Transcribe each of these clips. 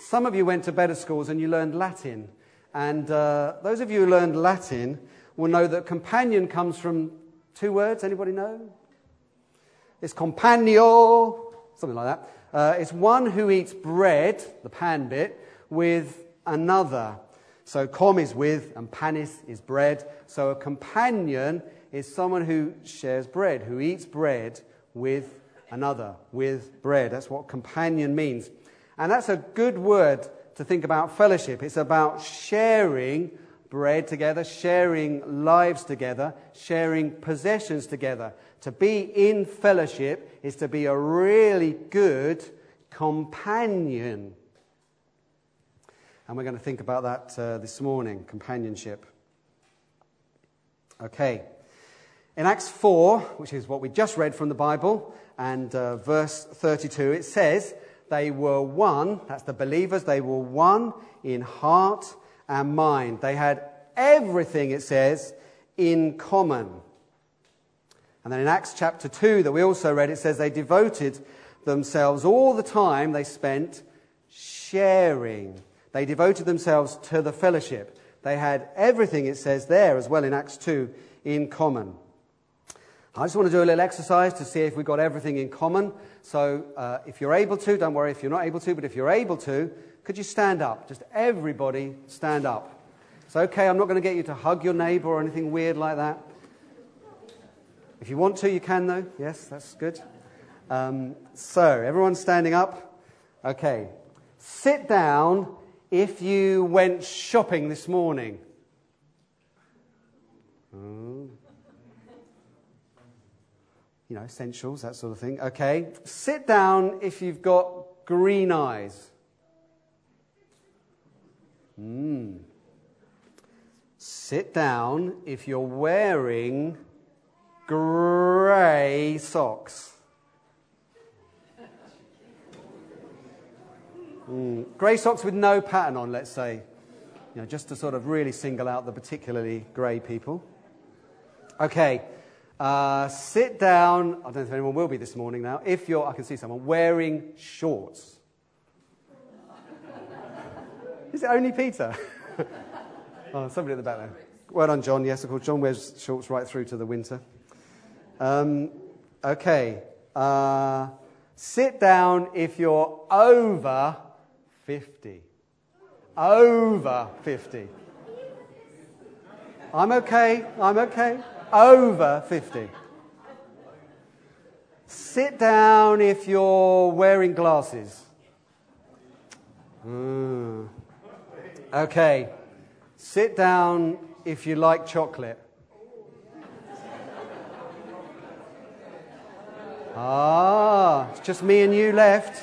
Some of you went to better schools and you learned Latin. And those of you who learned Latin will know that companion comes from two words. Anybody know? It's compagno, something like that. It's one who eats bread, the pan bit, with another. So com is with and panis is bread. So a companion is someone who shares bread, who eats bread with another, with bread. That's what companion means. And that's a good word to think about fellowship. It's about sharing bread together, sharing lives together, sharing possessions together. To be in fellowship is to be a really good companion. And we're going to think about that this morning, companionship. Okay. In Acts 4, which is what we just read from the Bible, and verse 32, it says, they were one, that's the believers, they were one in heart and mind. They had everything, it says, in common. And then in Acts chapter 2 that we also read, it says they devoted themselves, all the time they spent sharing. They devoted themselves to the fellowship. They had everything, it says there as well in Acts 2, in common. I just want to do a little exercise to see if we've got everything in common. So if you're able to, don't worry if you're not able to, but if you're able to, could you stand up? Just everybody stand up. It's okay, I'm not going to get you to hug your neighbour or anything weird like that. If you want to, you can though. Yes, that's good. So, everyone's standing up. Okay. Sit down if you went shopping this morning. You know, essentials, that sort of thing. Okay. Sit down if you've got green eyes. Sit down if you're wearing grey socks. Grey socks with no pattern on, let's say. You know, just to sort of really single out the particularly grey people. Okay. Sit down, I don't know if anyone will be this morning now, if you're, I can see someone, wearing shorts. Is it only Peter? Oh, somebody at the back there. Well done, John. Yes, of course, John wears shorts right through to the winter. Okay. Sit down if you're over 50. Over 50. I'm okay. Over 50. Sit down if you're wearing glasses. Okay. Sit down if you like chocolate. It's just me and you left.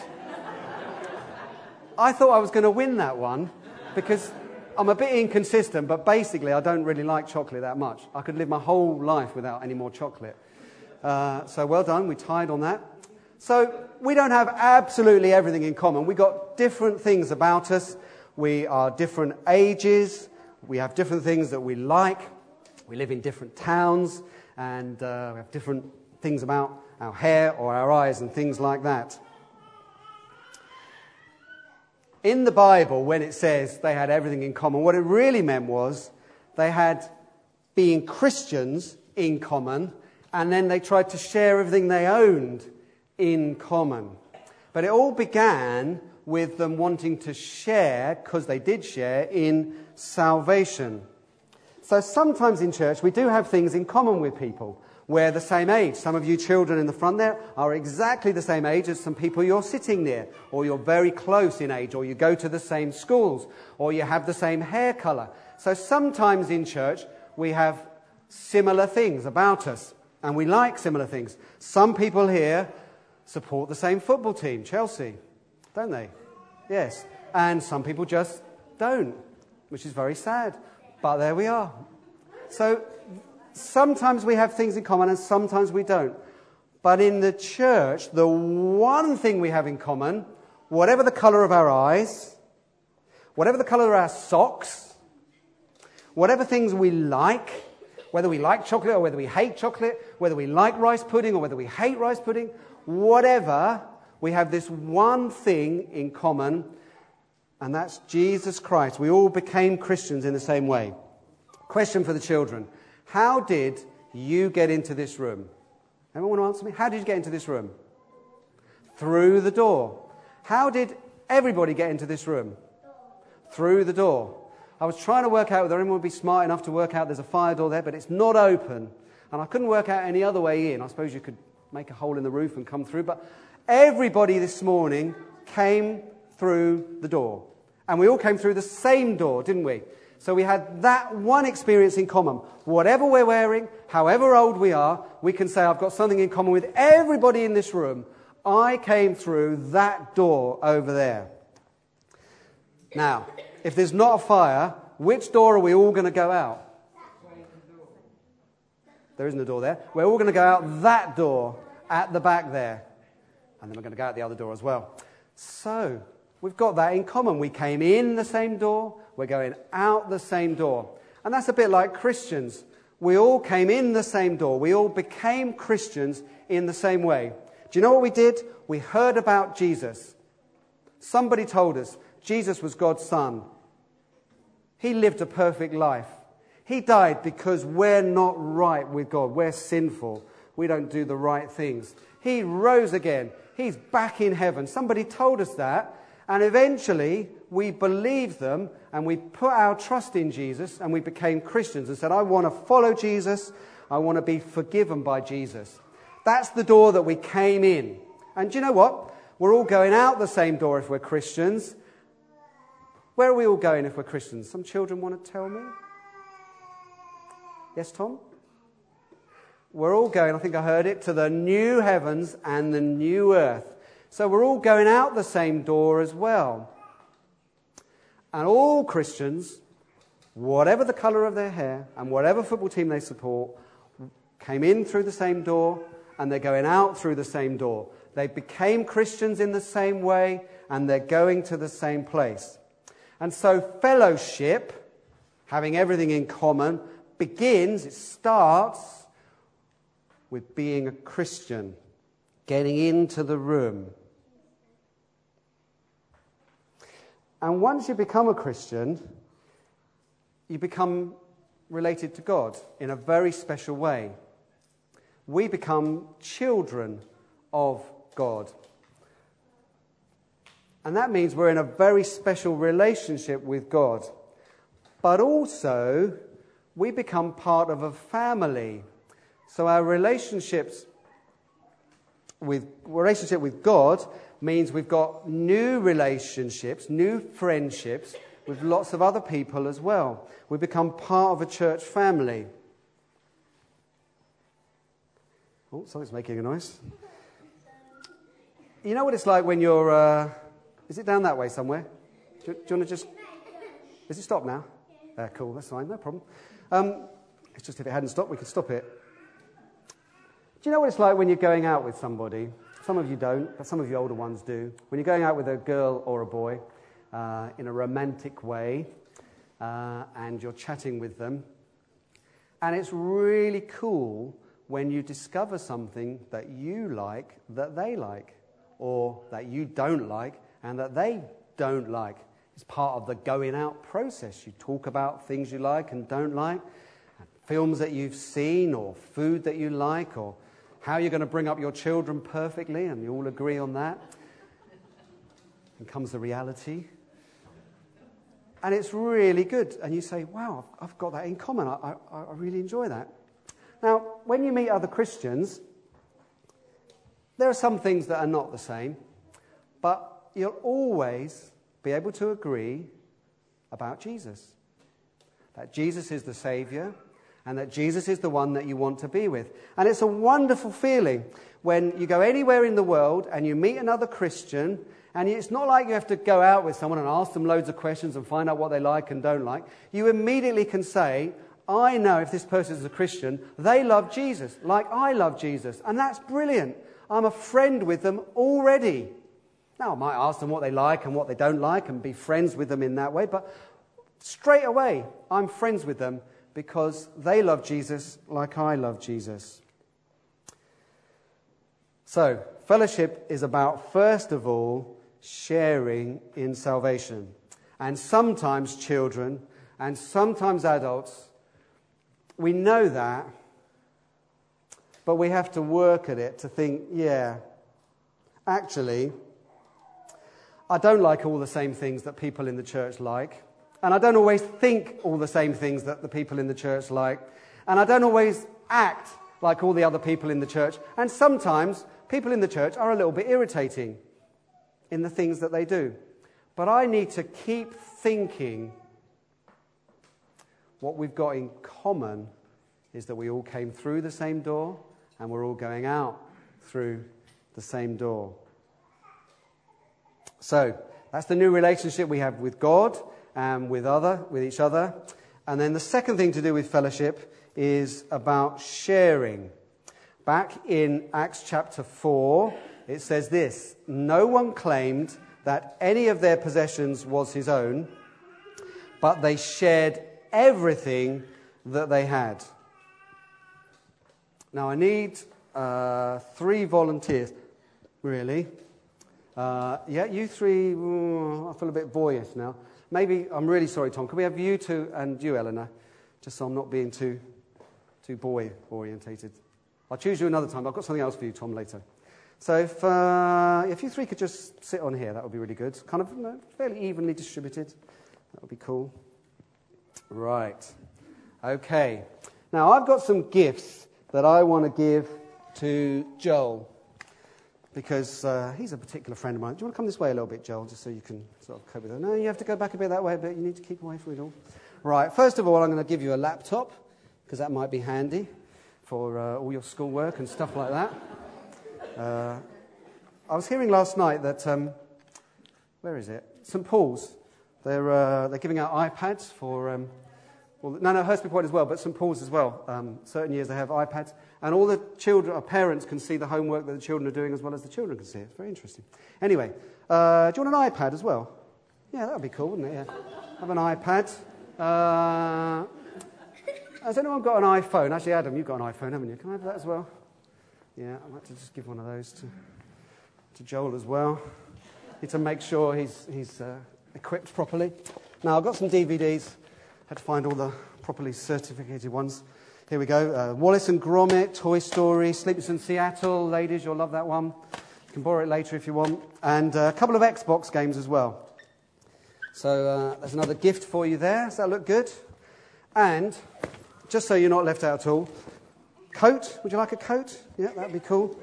I thought I was going to win that one because I'm a bit inconsistent, but basically I don't really like chocolate that much. I could live my whole life without any more chocolate. So well done, we tied on that. So we don't have absolutely everything in common. We've got different things about us. We are different ages. We have different things that we like. We live in different towns, and we have different things about our hair or our eyes and things like that. In the Bible, when it says they had everything in common, what it really meant was they had being Christians in common, and then they tried to share everything they owned in common. But it all began with them wanting to share, because they did share, in salvation. So sometimes in church we do have things in common with people. We're the same age. Some of you children in the front there are exactly the same age as some people you're sitting near, or you're very close in age, or you go to the same schools, or you have the same hair colour. So sometimes in church we have similar things about us, and we like similar things. Some people here support the same football team, Chelsea, don't they? Yes. And some people just don't, which is very sad. But there we are. So sometimes we have things in common and sometimes we don't. But in the church, the one thing we have in common, whatever the colour of our eyes, whatever the colour of our socks, whatever things we like, whether we like chocolate or whether we hate chocolate, whether we like rice pudding or whether we hate rice pudding, whatever, we have this one thing in common. And that's Jesus Christ. We all became Christians in the same way. Question for the children. How did you get into this room? Anyone want to answer me? How did you get into this room? Through the door. How did everybody get into this room? Through the door. I was trying to work out whether anyone would be smart enough to work out there's a fire door there, but it's not open. And I couldn't work out any other way in. I suppose you could make a hole in the roof and come through. But everybody this morning came through the door. And we all came through the same door, didn't we? So we had that one experience in common. Whatever we're wearing, however old we are, we can say, I've got something in common with everybody in this room. I came through that door over there. Now, if there's not a fire, which door are we all going to go out? There isn't a door there. We're all going to go out that door at the back there. And then we're going to go out the other door as well. So, we've got that in common. We came in the same door. We're going out the same door. And that's a bit like Christians. We all came in the same door. We all became Christians in the same way. Do you know what we did? We heard about Jesus. Somebody told us Jesus was God's son. He lived a perfect life. He died because we're not right with God. We're sinful. We don't do the right things. He rose again. He's back in heaven. Somebody told us that. And eventually, we believed them and we put our trust in Jesus and we became Christians and said, I want to follow Jesus. I want to be forgiven by Jesus. That's the door that we came in. And do you know what? We're all going out the same door if we're Christians. Where are we all going if we're Christians? Some children want to tell me? Yes, Tom? We're all going, I think I heard it, to the new heavens and the new earth. So we're all going out the same door as well. And all Christians, whatever the colour of their hair and whatever football team they support, came in through the same door and they're going out through the same door. They became Christians in the same way and they're going to the same place. And so fellowship, having everything in common, it starts with being a Christian, getting into the room. And once you become a Christian, you become related to God in a very special way. We become children of God. And that means we're in a very special relationship with God. But also, we become part of a family. So our relationship with God means we've got new relationships, new friendships with lots of other people as well. We become part of a church family. Oh, something's making a noise. You know what it's like when you're... is it down that way somewhere? Do you want to just... Is it stopped now? Cool, that's fine, no problem. It's just if it hadn't stopped, we could stop it. Do you know what it's like when you're going out with somebody? Some of you don't, but some of you older ones do. When you're going out with a girl or a boy in a romantic way and you're chatting with them, and it's really cool when you discover something that you like that they like, or that you don't like and that they don't like. It's part of the going out process. You talk about things you like and don't like, films that you've seen, or food that you like, or how you're going to bring up your children perfectly, and you all agree on that. And comes the reality. And it's really good. And you say, wow, I've got that in common. I really enjoy that. Now, when you meet other Christians, there are some things that are not the same, but you'll always be able to agree about Jesus. That Jesus is the Saviour, and that Jesus is the one that you want to be with. And it's a wonderful feeling when you go anywhere in the world and you meet another Christian, and it's not like you have to go out with someone and ask them loads of questions and find out what they like and don't like. You immediately can say, I know if this person is a Christian, they love Jesus like I love Jesus. And that's brilliant. I'm a friend with them already. Now, I might ask them what they like and what they don't like and be friends with them in that way, but straight away, I'm friends with them because they love Jesus like I love Jesus. So, fellowship is about, first of all, sharing in salvation. and sometimes children, and sometimes adults. We know that, but we have to work at it to think, yeah, actually, I don't like all the same things that people in the church like, and I don't always think all the same things that the people in the church like, and I don't always act like all the other people in the church, and sometimes people in the church are a little bit irritating in the things that they do. But I need to keep thinking what we've got in common is that we all came through the same door and we're all going out through the same door. So that's the new relationship we have with God and with each other. And then the second thing to do with fellowship is about sharing. Back in Acts chapter 4, it says this: no one claimed that any of their possessions was his own, but they shared everything that they had. Now I need 3 volunteers, really. Yeah, you 3, I feel a bit boyish now. Maybe, I'm really sorry, Tom, can we have you 2 and you, Eleanor? Just so I'm not being too boy-orientated. I'll choose you another time. I've got something else for you, Tom, later. So if you 3 could just sit on here, that would be really good. Kind of fairly evenly distributed. That would be cool. Right. Okay. Now, I've got some gifts that I want to give to Joel, because he's a particular friend of mine. Do you want to come this way a little bit, Joel, just so you can sort of cope with it? No, you have to go back a bit that way, but you need to keep away from it all. Right. First of all, I'm going to give you a laptop, because that might be handy for all your schoolwork and stuff like that. I was hearing last night that, where is it? St. Paul's. They're giving out iPads for, Hurstby Point as well, but St. Paul's as well. Certain years they have iPads. And all the children, or parents, can see the homework that the children are doing as well as the children can see it. It's very interesting. Anyway, do you want an iPad as well? Yeah, that would be cool, wouldn't it? Yeah. Have an iPad. Has anyone got an iPhone? Actually, Adam, you've got an iPhone, haven't you? Can I have that as well? Yeah, I'd like to just give one of those to Joel as well. Need to make sure he's equipped properly. Now, I've got some DVDs. Had to find all the properly certificated ones. Here we go. Wallace and Gromit, Toy Story, Sleepless in Seattle. Ladies, you'll love that one. You can borrow it later if you want. And a couple of Xbox games as well. So there's another gift for you there. Does that look good? And just so you're not left out at all, coat. Would you like a coat? Yeah, that'd be cool.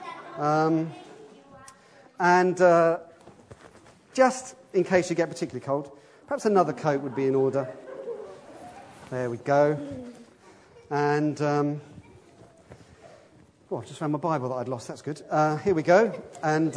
And just in case you get particularly cold, perhaps another coat would be in order. There we go. And, I just found my Bible that I'd lost. That's good. Here we go. And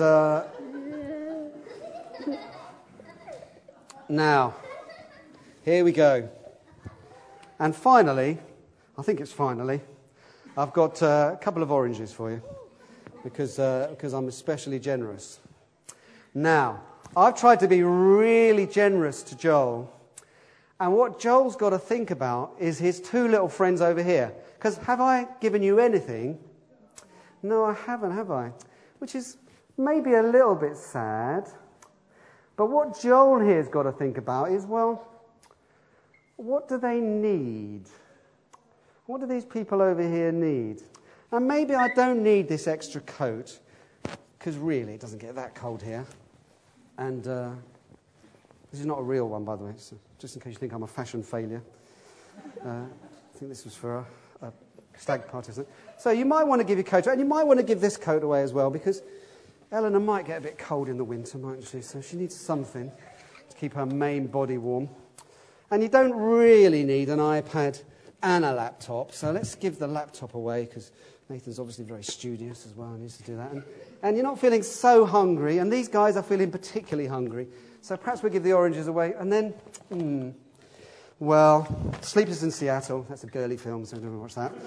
now, here we go. And finally, I think it's finally, I've got a couple of oranges for you because I'm especially generous. Now, I've tried to be really generous to Joel, and what Joel's got to think about is his 2 little friends over here. Because have I given you anything? No, I haven't, have I? Which is maybe a little bit sad. But what Joel here's got to think about is, well, what do they need? What do these people over here need? And maybe I don't need this extra coat, because really it doesn't get that cold here. And this is not a real one, by the way, so just in case you think I'm a fashion failure. I think this was for a stag party, isn't it? So you might want to give your coat, and you might want to give this coat away as well, because Eleanor might get a bit cold in the winter, mightn't she? So she needs something to keep her main body warm. And you don't really need an iPad and a laptop, so let's give the laptop away, because Nathan's obviously very studious as well and needs to do that. And you're not feeling so hungry, and these guys are feeling particularly hungry, so perhaps we'll give the oranges away. And then, Sleepless in Seattle, that's a girly film, so don't watch that.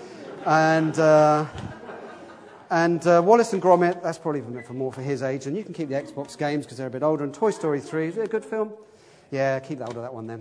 And Wallace and Gromit, that's probably for more for his age, and you can keep the Xbox games because they're a bit older. And Toy Story 3, is it a good film? Yeah, keep that that one then.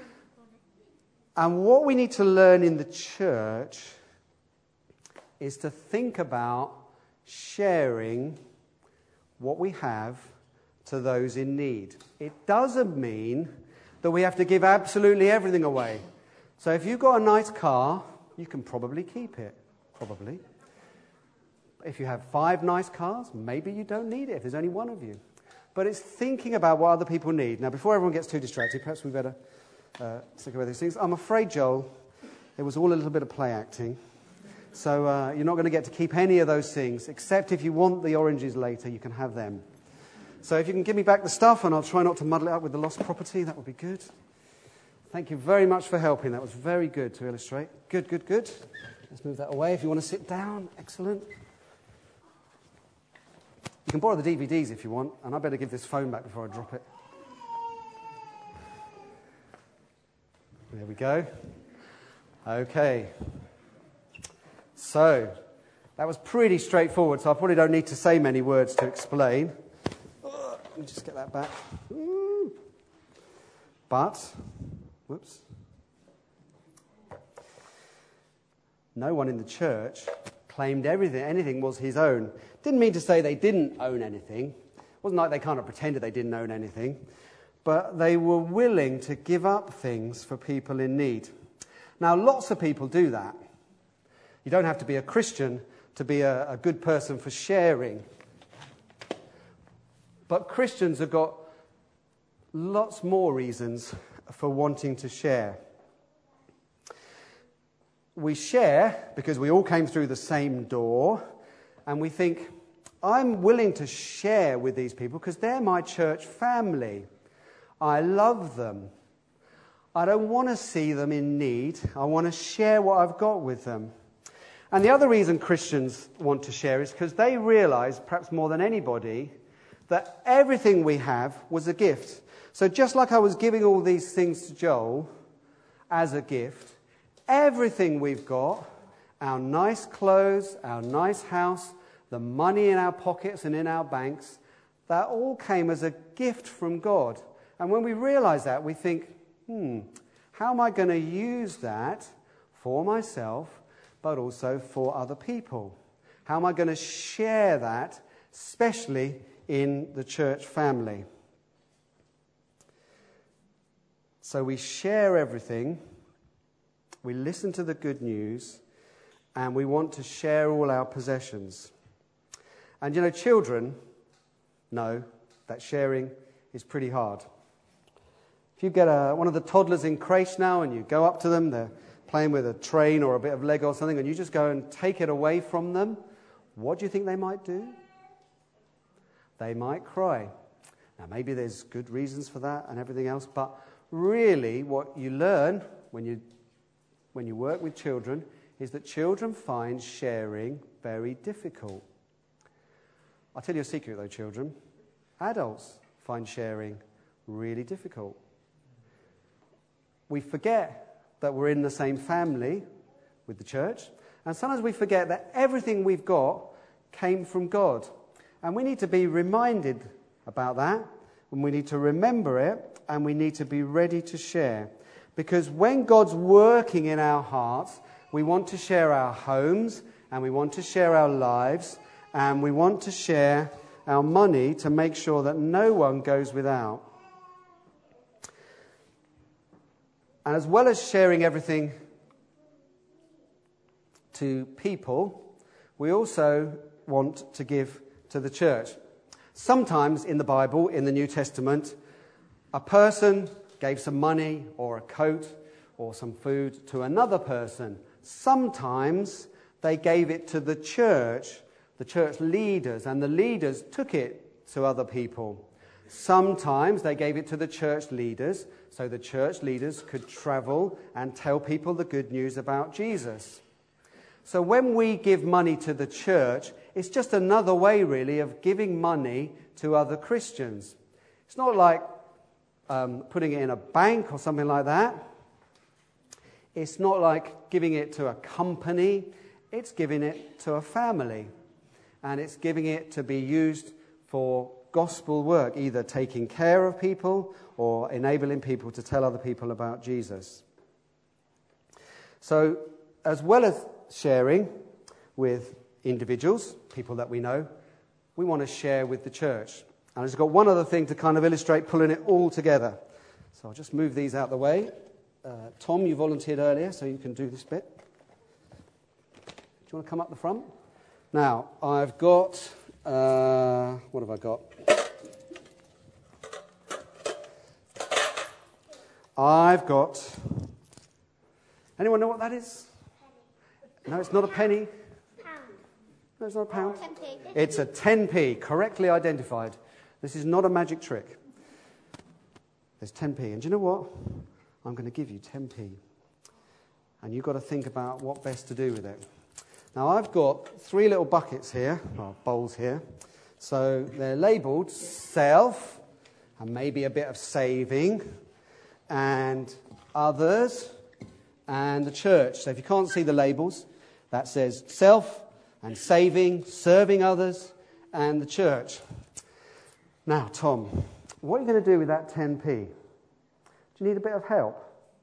And what we need to learn in the church is to think about sharing what we have to those in need. It doesn't mean that we have to give absolutely everything away. So if you've got a nice car, you can probably keep it. Probably. If you have 5 nice cars, maybe you don't need it if there's only one of you. But it's thinking about what other people need. Now, before everyone gets too distracted, perhaps we better think about these things. I'm afraid, Joel, it was all a little bit of play acting. So you're not going to get to keep any of those things, except if you want the oranges later, you can have them. So if you can give me back the stuff, and I'll try not to muddle it up with the lost property, that would be good. Thank you very much for helping. That was very good to illustrate. Good, good, good. Let's move that away if you want to sit down. Excellent. You can borrow the DVDs if you want, and I better give this phone back before I drop it. There we go. Okay. So, that was pretty straightforward, so I probably don't need to say many words to explain. Let me just get that back. But, whoops. No one in the church claimed anything was his own. Didn't mean to say they didn't own anything. It wasn't like they kind of pretended they didn't own anything. But they were willing to give up things for people in need. Now, lots of people do that. You don't have to be a Christian to be a good person for sharing. But Christians have got lots more reasons for wanting to share. We share because we all came through the same door, and we think, I'm willing to share with these people because they're my church family. I love them. I don't want to see them in need. I want to share what I've got with them. And the other reason Christians want to share is because they realize, perhaps more than anybody, that everything we have was a gift. So just like I was giving all these things to Joel as a gift, everything we've got, our nice clothes, our nice house, the money in our pockets and in our banks, that all came as a gift from God. And when we realize that, we think, how am I going to use that for myself, but also for other people? How am I going to share that, especially in the church family? So we share everything, we listen to the good news, and we want to share all our possessions. And you know, children know that sharing is pretty hard. If you get one of the toddlers in creche now and you go up to them, they're playing with a train or a bit of Lego or something, and you just go and take it away from them, what do you think they might do? They might cry. Now, maybe there's good reasons for that and everything else, but really what you learn when you work with children is that children find sharing very difficult. I'll tell you a secret though, children. Adults find sharing really difficult. We forget that we're in the same family with the church, and sometimes we forget that everything we've got came from God. And we need to be reminded about that, and we need to remember it, and we need to be ready to share. Because when God's working in our hearts, we want to share our homes, and we want to share our lives, and we want to share our money to make sure that no one goes without. And as well as sharing everything to people, we also want to give to the church. Sometimes in the Bible, in the New Testament, a person gave some money or a coat or some food to another person. Sometimes they gave it to the church leaders, and the leaders took it to other people. Sometimes they gave it to the church leaders, so the church leaders could travel and tell people the good news about Jesus. So when we give money to the church, it's just another way, really, of giving money to other Christians. It's not like putting it in a bank or something like that. It's not like giving it to a company. It's giving it to a family. And it's giving it to be used for gospel work, either taking care of people or enabling people to tell other people about Jesus. So, as well as sharing with individuals, people that we know, we want to share with the church. And I've just got one other thing to kind of illustrate pulling it all together. So I'll just move these out of the way. Tom, you volunteered earlier, so you can do this bit. Do you want to come up the front? Now, I've got... what have I got? I've got... Anyone know what that is? No, it's not a penny. No, it's not a pound. 10p. It's a 10p, correctly identified. This is not a magic trick. There's 10p. And do you know what? I'm going to give you 10p. And you've got to think about what best to do with it. Now, I've got 3 little buckets here, or bowls here. So they're labelled self, and maybe a bit of saving, and others, and the church. So if you can't see the labels, that says self and saving, serving others, and the church. Now, Tom, what are you going to do with that 10p? Do you need a bit of help?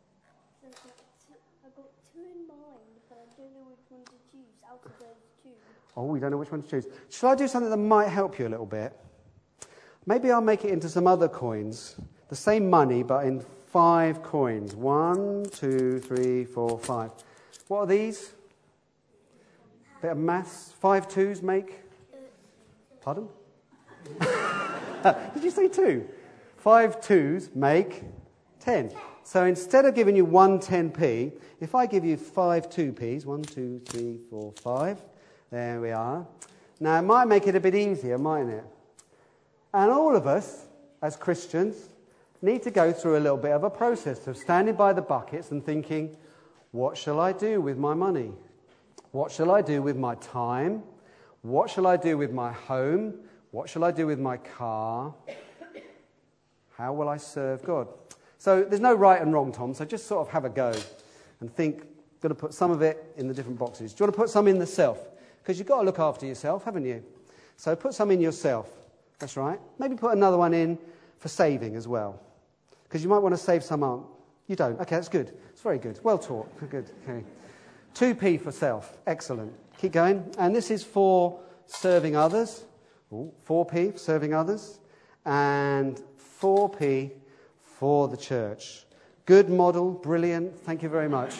I've got 2 in mind, but I don't know which one to choose out of those 2. Oh, we don't know which one to choose. Shall I do something that might help you a little bit? Maybe I'll make it into some other coins. The same money, but in 5 coins. 1, 2, 3, 4, 5. What are these? Bit of maths. 5 2s make? Pardon? Did you say 2? 5 2s make 10. So instead of giving you 1 10p, if I give you 5 2p's, 1, 2, 3, 4, 5, there we are. Now, it might make it a bit easier, mightn't it? And all of us, as Christians, need to go through a little bit of a process of standing by the buckets and thinking, what shall I do with my money? What shall I do with my time? What shall I do with my home? What shall I do with my car? How will I serve God? So there's no right and wrong, Tom, so just sort of have a go and think, got to put some of it in the different boxes. Do you want to put some in the self? Because you've got to look after yourself, haven't you? So put some in yourself. That's right. Maybe put another one in for saving as well. Because you might want to save some up. You don't. Okay, that's good. It's very good. Well taught. Good. Okay. 2p for self. Excellent. Keep going. And this is for serving others. Ooh, 4p for serving others. And 4p for the church. Good model. Brilliant. Thank you very much.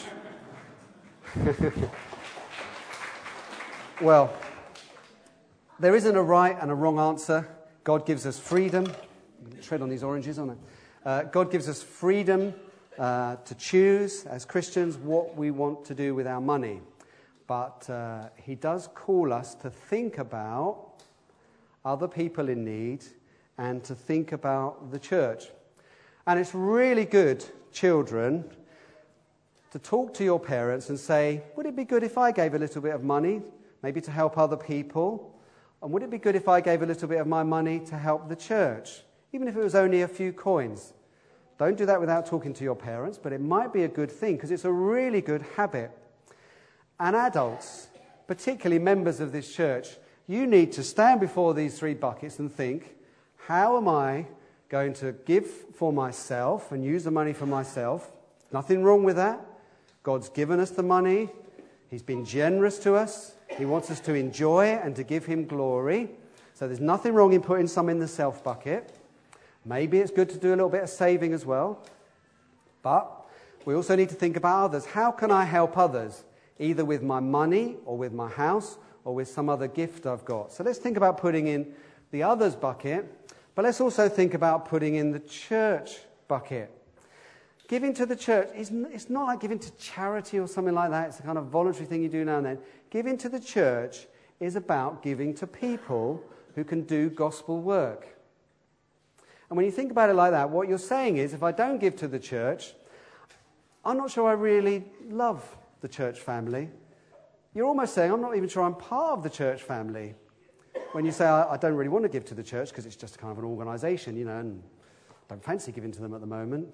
Well, there isn't a right and a wrong answer. God gives us freedom. I'm going to tread on these oranges, aren't I? God gives us freedom to choose, as Christians, what we want to do with our money. But he does call us to think about other people in need and to think about the church. And it's really good, children, to talk to your parents and say, would it be good if I gave a little bit of money, maybe to help other people? And would it be good if I gave a little bit of my money to help the church, even if it was only a few coins? Don't do that without talking to your parents, but it might be a good thing because it's a really good habit. And adults, particularly members of this church, you need to stand before these 3 buckets and think, how am I going to give for myself and use the money for myself? Nothing wrong with that. God's given us the money. He's been generous to us. He wants us to enjoy it and to give him glory. So there's nothing wrong in putting some in the self bucket. Maybe it's good to do a little bit of saving as well. But we also need to think about others. How can I help others? Either with my money or with my house or with some other gift I've got. So let's think about putting in the others bucket. But let's also think about putting in the church bucket. Giving to the church, it's not like giving to charity or something like that. It's a kind of voluntary thing you do now and then. Giving to the church is about giving to people who can do gospel work. And when you think about it like that, what you're saying is, if I don't give to the church, I'm not sure I really love the church family. You're almost saying, I'm not even sure I'm part of the church family. When you say, I don't really want to give to the church because it's just kind of an organisation, and I don't fancy giving to them at the moment.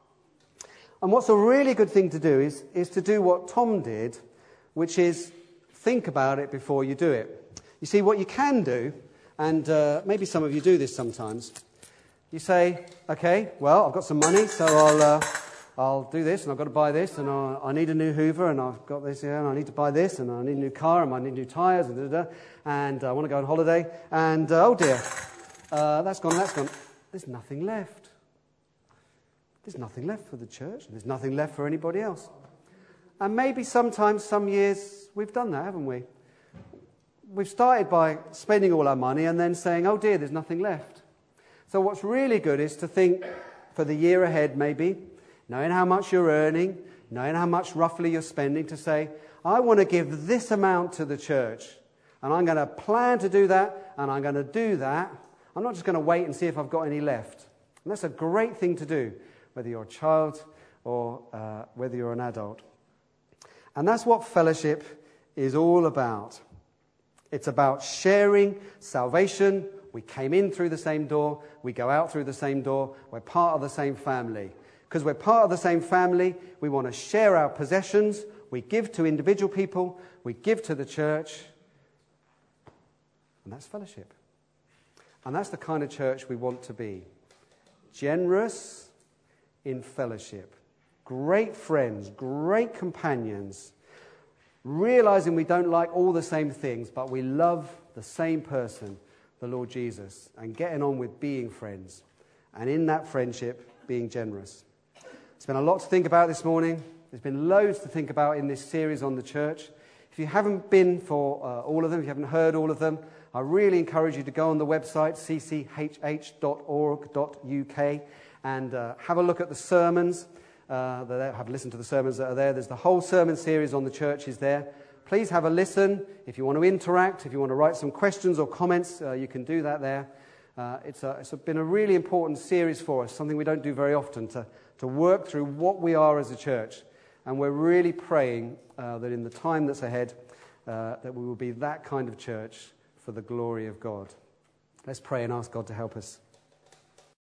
And what's a really good thing to do is to do what Tom did, which is think about it before you do it. You see, what you can do, and maybe some of you do this sometimes, you say, okay, well, I've got some money, so I'll do this, and I've got to buy this, and I need a new Hoover, and I've got this here, and I need to buy this, and I need a new car, and I need new tyres, and I want to go on holiday, and oh dear, that's gone. There's nothing left. there's nothing left for the church. There's nothing left for anybody else. And maybe sometimes, some years, we've done that, haven't we? We've started by spending all our money and then saying, oh dear, there's nothing left. So what's really good is to think for the year ahead maybe, knowing how much you're earning, knowing how much roughly you're spending, to say, I want to give this amount to the church, and I'm going to plan to do that, and I'm going to do that. I'm not just going to wait and see if I've got any left. And that's a great thing to do, whether you're a child or whether you're an adult. And that's what fellowship is all about. It's about sharing salvation. We came in through the same door. We go out through the same door. We're part of the same family. Because we're part of the same family, we want to share our possessions. We give to individual people. We give to the church. And that's fellowship. And that's the kind of church we want to be. Generous in fellowship. Great friends, great companions. Realizing we don't like all the same things, but we love the same person, the Lord Jesus. And getting on with being friends. And in that friendship, being generous. There's been a lot to think about this morning. There's been loads to think about in this series on the church. If you haven't been for all of them, if you haven't heard all of them, I really encourage you to go on the website, cchh.org.uk, and have a look at the sermons. Have a listen to the sermons that are there. There's the whole sermon series on the church is there. Please have a listen. If you want to interact, if you want to write some questions or comments, you can do that there. It's been a really important series for us, something we don't do very often, to work through what we are as a church. And we're really praying that in the time that's ahead, that we will be that kind of church for the glory of God. Let's pray and ask God to help us.